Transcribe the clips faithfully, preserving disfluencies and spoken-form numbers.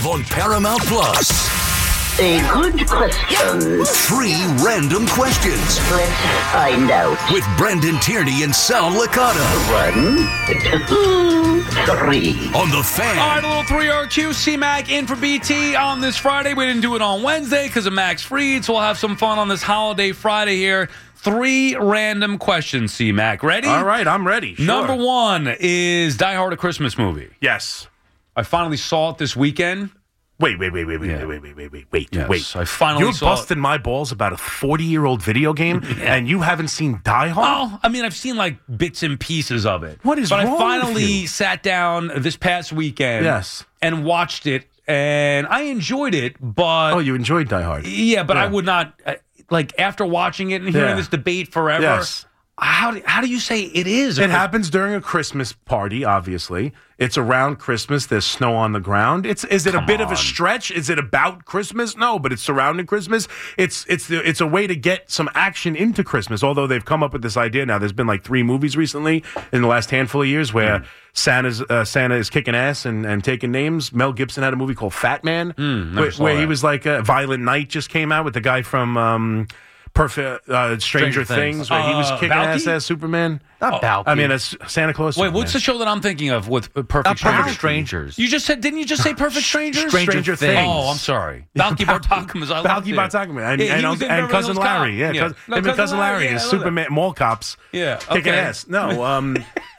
live on Paramount Plus. A good question. Three random questions. Let's find out. With Brendan Tierney and Sal Licata. One, two, three. On The Fan. All right, a little three R Q. C-Mac in for B T on this Friday. We didn't do it on Wednesday because of Max Fried, so we'll have some fun on this holiday Friday here. Three random questions, C-Mac. Ready? All right, I'm ready. Sure. Number one is Die Hard a Christmas movie? Yes. I finally saw it this weekend. Wait, wait, wait, wait, wait, Yeah. wait, wait, wait, wait, wait, Yes, wait. I finally You're saw busting my balls about a forty-year-old video game, Yeah. and you haven't seen Die Hard? Oh, I mean, I've seen like bits and pieces of it. What is But wrong I finally with you? sat down this past weekend Yes. and watched it, and I enjoyed it, but Oh, you enjoyed Die Hard. yeah, but I Yeah. would not, uh, like, after watching it and hearing Yeah. this debate forever, Yes. how, do, how do you say it is? It happens during a Christmas party, obviously. It's around Christmas. There's snow on the ground. It's is it Come a bit of on. a stretch? Is it about Christmas? No, but it's surrounding Christmas. It's it's the, it's a way to get some action into Christmas. Although they've come up with this idea now. There's been like three movies recently in the last handful of years where Mm. Santa's uh, Santa is kicking ass and, and taking names. Mel Gibson had a movie called Fat Man, never where, saw where he that. was like a Violent Night just came out with the guy from um, Perfect uh, Stranger, Stranger Things. Things, where he was Uh, kicking Balky? ass as Superman. Not Balky. I mean, as Santa Claus. Wait, what's the Superman. show that I'm thinking of with uh, Perfect Not Strangers? Perfect Strangers. You just said, didn't you just say Perfect Strangers? Stranger Stranger Things. Things. Oh, I'm sorry. Balky Bartakamas. I loved Balky it. Bartakamas and, Yeah, he and, was in and Beverly Cousin Hills Cop. Larry. Yeah, Yeah. Cousin, No, him and Cousin Cousin Larry, Larry yeah, is I love Superman, Mall Cops. Yeah, Kicking okay. ass. No, um,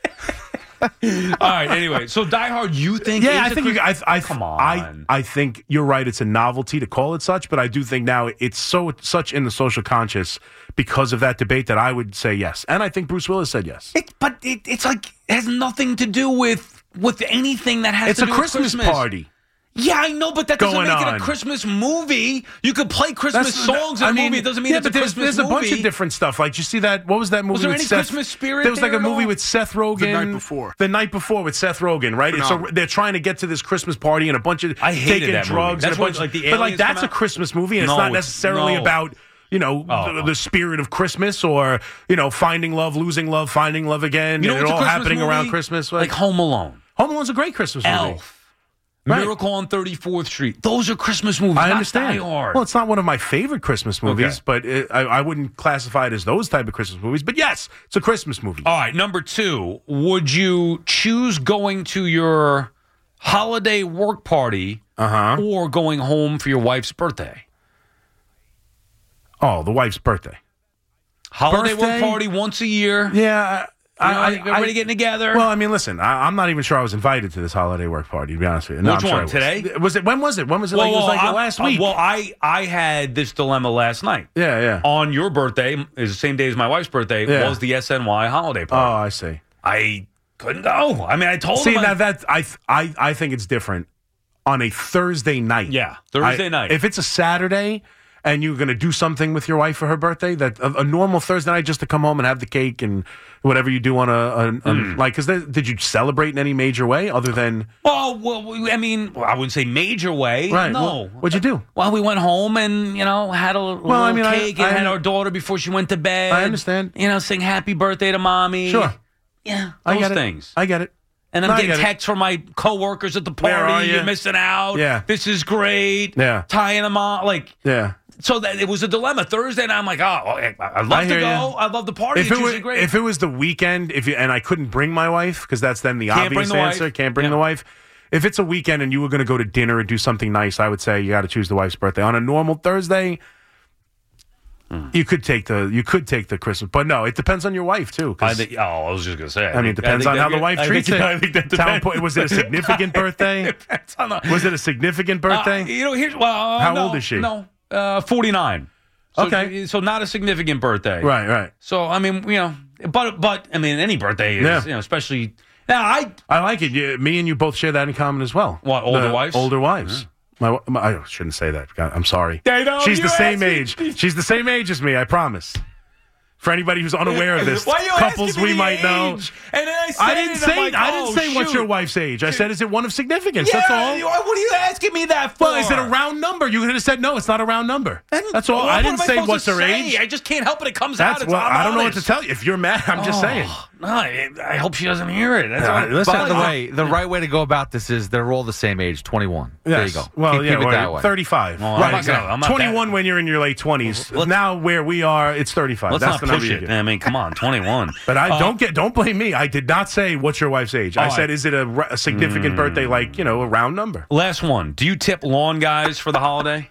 All right, anyway. So Die Hard, you think yeah, is I a think you. Chris- I, I, Come I, on. I think you're right. It's a novelty to call it such, but I do think now it's so such in the social conscious because of that debate that I would say yes, and I think Bruce Willis said yes. It, but it, it's like it has nothing to do with with anything that has It's to a do Christmas, with Christmas party. Yeah, I know, but that doesn't Going make it on. a Christmas movie. You could play Christmas That's- songs in I a mean, movie. It doesn't mean yeah, it's a but there's, Christmas there's a bunch movie. of different stuff. Like, you see that? What was that movie there with any Seth? Christmas spirit There was like there a at movie all? with Seth Rogen. The night before. The night before with Seth Rogen, right? It's a, Phenomenal. they're trying to get to this Christmas party and a bunch of I hated taking that movie. drugs. That's and a when, bunch, like, the but like aliens that's come a out? Christmas movie, and No, it's not it's- necessarily no. about. You know, Oh. the, the spirit of Christmas or, you know, finding love, losing love, finding love again. You know and what's it a all Christmas happening movie? around Christmas. Like Home Alone, Home Alone's a great Christmas movie. Elf, Right. Miracle on thirty-fourth Street. Those are Christmas movies. I not understand. Die Hard. Well, it's not one of my favorite Christmas movies, Okay. but it, I, I wouldn't classify it as those type of Christmas movies. But yes, it's a Christmas movie. All right, number two. Would you choose going to your holiday work party Uh-huh. or going home for your wife's birthday? Oh, the wife's birthday. Holiday Birthday? work party once a year. Yeah. I, You know, I, everybody I- getting together. Well, I mean, listen, I, I'm not even sure I was invited to this holiday work party, to be honest with you. No, Which I'm sure one, I was. today? Was it, when was it? When was it? Well, like, it was well, like I'm- last uh, week. well, I I had this dilemma last night. yeah, yeah. On your birthday, is the same day as my wife's birthday, Yeah. was the S N Y holiday Oh, party. I see. I couldn't go. I mean, I told See, him. I- now that I, th- I, I think it's different on a Thursday night. Yeah, Thursday I- night. If it's a Saturday and you're going to do something with your wife for her birthday, that a, a normal Thursday night just to come home and have the cake and whatever you do on a, a, a Hmm. like, because did you celebrate in any major way other than well, well, I mean, well, I wouldn't say major way. right? No. What, what'd you do? Well, we went home and, you know, had a little Well, I mean, I- cake and I- had our daughter before she went to bed. I understand. You know, sing happy birthday to mommy. Sure, Yeah, I those get it. things. I get it. And I'm No, I getting get it. texts from my coworkers at the Where are party. you? You're missing out. Yeah. This is great. Yeah. Tying them on. Like, Yeah. so that it was a dilemma. Thursday, and I'm like, oh, I- I'd love I to hear go. ya. I love the party. If it's it, was, usually great. if it was the weekend, if you, and I couldn't bring my wife, because that's then the Can't bring obvious the wife. answer, can't bring Yeah. the wife. If it's a weekend and you were going to go to dinner and do something nice, I would say you got to choose the wife's birthday. On a normal Thursday, Hmm. you could take the you could take the Christmas, but no, it depends on your wife too. 'cause- I think, oh, I was just going to say. I mean, it depends on how the wife treats it. I think that Tell 'em, depends. was it a significant birthday? Depends on the- Was it a significant birthday? Uh, you know, here's well. Uh, How no, old is she? No, uh, forty-nine. So, Okay. so not a significant birthday. right, right. So I mean, you know, but but I mean, any birthday is, Yeah. you know, especially now. I I like it. You, me and you both share that in common as well. What, older The wives? Older wives. My, my, I shouldn't say that. God, I'm sorry. I know, She's you the same asked me- age. She's the same age as me, I promise. For anybody who's unaware of this, Why are you couples asking me we the might know. age? And then I, said I didn't it, say I'm like, I didn't oh, say what's shoot. your wife's age. I said, is it one of significance? Yeah, That's all. you- what are you asking me that for? Well, is it a round number? You could have said no. It's not a round number. That's all. Well, I what didn't am say supposed what's to her say? age. I just can't help it. It comes That's out. It's, well. I'm I don't know what to honest. tell you. If you're mad, I'm just Oh, saying. No, I, I hope she doesn't hear it. That's Yeah, all. listen, By the I- way, the right way to go about this is they're all the same age, twenty-one. There you Yes. go. Well, keep, yeah, keep it well, that way. thirty-five. Well, I'm right, not exactly. gonna- I'm not twenty-one that- when you're in your late twenties. Let's- Now where we are, it's thirty-five. Let's That's not the number push you it. get. I mean, come on, twenty-one. But I Uh, don't get. Don't blame me. I did not say what's your wife's age. I All said, right. is it a, re- a significant birthday, like you know, a round number? Last one. Do you tip lawn guys for the holiday?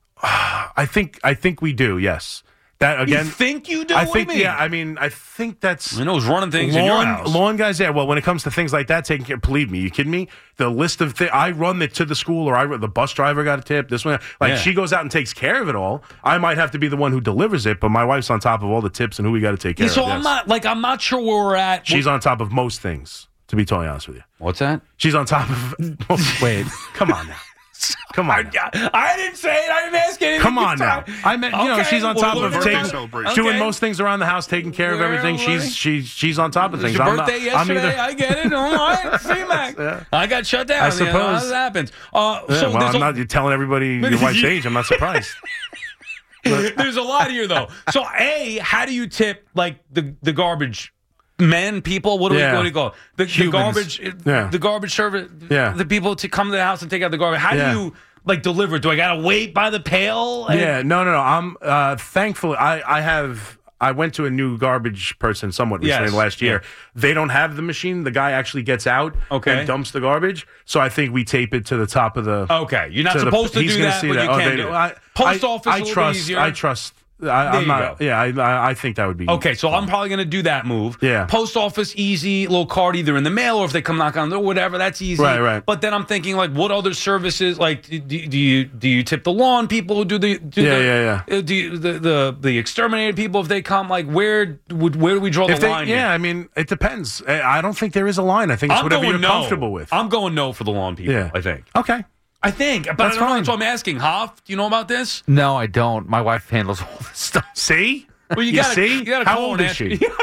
I think. I think we do. Yes. That again. you think you do? I What think. do you mean? Yeah. I mean, I think that's. I know who's running things in your Lawn, house. lawn guys, yeah. Well, when it comes to things like that, taking care, believe me, you kidding me? The list of things I run it to the school, or I run, the bus driver got a tip. This one, like Yeah. she goes out and takes care of it all. I might have to be the one who delivers it, but my wife's on top of all the tips and who we got to take care Yeah, so of. I'm yes. not like I'm not sure where we're at. She's on top of most things. To be totally honest with you, What's that? she's on top of. Wait, come on now. Come on. now. I didn't say it. I didn't ask anything. Come on now. I meant, you know, Okay, she's on well, top what of birthday taking, celebration. doing Okay. most things around the house, taking care of Where everything. are we? She's she's she's on top of It was things. your I'm not- birthday I'm yesterday. either- I get it. All right. See, Mac. I got shut down. I You know, suppose. that happens. Uh, Yeah, so well, there's I'm a- not you're telling everybody your wife's age. I'm not surprised. There's a lot here, though. So, A, how do you tip, like, the, the garbage men, people? What do, Yeah. we, what do you call it? The, the Humans. garbage Yeah. the garbage service, Yeah. the people to come to the house and take out the garbage. How Yeah. do you, like, deliver it? Do I got to wait by the pail? And- Yeah, no, no, no. I'm uh, thankful. I, I have. I went to a new garbage person somewhat recently Yes, last year. yeah. They don't have the machine. The guy actually gets out Okay. and dumps the garbage. So I think we tape it to the top of the. Okay. You're not to the- supposed to he's do gonna that, see but you Oh, can they do it. I, Post I, office I a little trust. easier. I trust. I, There I'm you not. go. Yeah, I, I think that would be. Okay, so I'm probably going to do that move. Yeah. Post office, easy, little card either in the mail or if they come knock on the door, whatever, that's easy. Right, right. But then I'm thinking, like, what other services, like, do, do you do you tip the lawn people who do the do Yeah, the, yeah, yeah. uh, Do you, the, the the exterminated people if they come? Like, where would where do we draw If the they, line? yeah, here? I mean, it depends. I I don't think there is a line. I think it's I'm whatever going you're no. comfortable with. I'm going no for the lawn people. Yeah. I think. Okay. I think, but That's I don't know. fine. That's what I'm asking. Hoff, do you know about this? No, I don't. My wife handles all this stuff. See? Well, you, You gotta, see? You gotta How call old and is ask- she?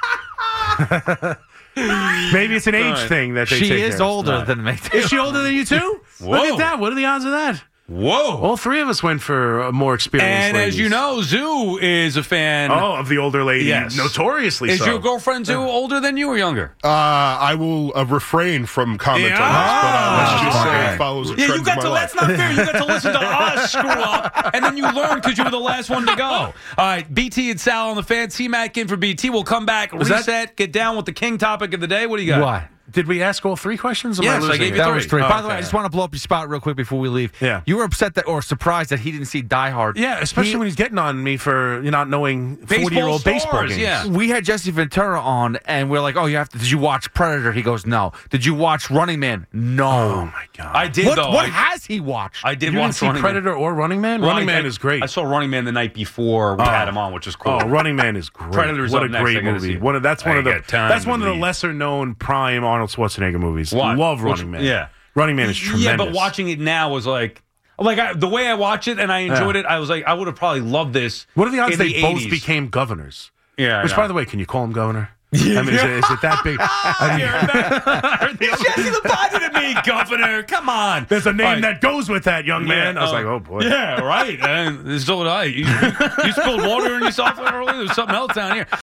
Maybe it's an age right. thing that they She take is care of. older Right. than me. Is she older than you too? Look Whoa. at that. What are the odds of that? Whoa. All three of us went for uh, more experienced And as ladies. you know, Zoo is a fan. Oh, of the older lady. Yes. Notoriously Is so. your girlfriend Zoo older than you or younger? Uh, I will uh, refrain from comment Yeah. on this, but uh, let's just say Okay. it follows a Yeah, trend you got of to. my That's life. not fair. You got to listen to us screw up, and then you learn because you were the last one to go. All right, B T and Sal on the fan. C-Mac in for B T. We'll come back, Was that- reset, get down with the king topic of the day. What do you got? What? Did we ask all three questions? Am Yes, I losing gave it? you That three. was three. Oh, By the way, okay. I just want to blow up your spot real quick before we leave. Yeah. You were upset that or surprised that he didn't see Die Hard. Yeah, especially He- when he's getting on me for you not knowing Baseball forty-year-old baseball stars, games. yeah. We had Jesse Ventura on, and we're like, "Oh, you have to." Did you watch Predator? He goes, "No." Did you watch Running Man? No. Oh my god. I did What, though. what I, has he watched? I did you watch didn't see Running Predator Man. or Running Man? Well, Running I- Man I- is great. I saw Running Man the night before we Oh. had him on, which was cool. Oh, Running Man is great. Predator's what up a next. I great gotta movie. see it. One of that's one I of the got time that's to one of the read. lesser known prime Arnold Schwarzenegger movies. What? Love Which- Running Man. yeah. Running Man is tremendous. Yeah, but watching it now was like, like I, the way I watch it and I enjoyed Yeah. it. I was like, I would have probably loved this. What are the odds in they the both eighties. became governors? Yeah, I Which, know. by the way, can you call him governor? I mean, is it, is it that big? I mean, Jesse the Biden to me, Governor. Come on. there's a name All right. that goes with that, young man. Yeah, I was uh, like, oh boy. Yeah, right. And so did I. You, you spilled water on yourself earlier. There's something else down here.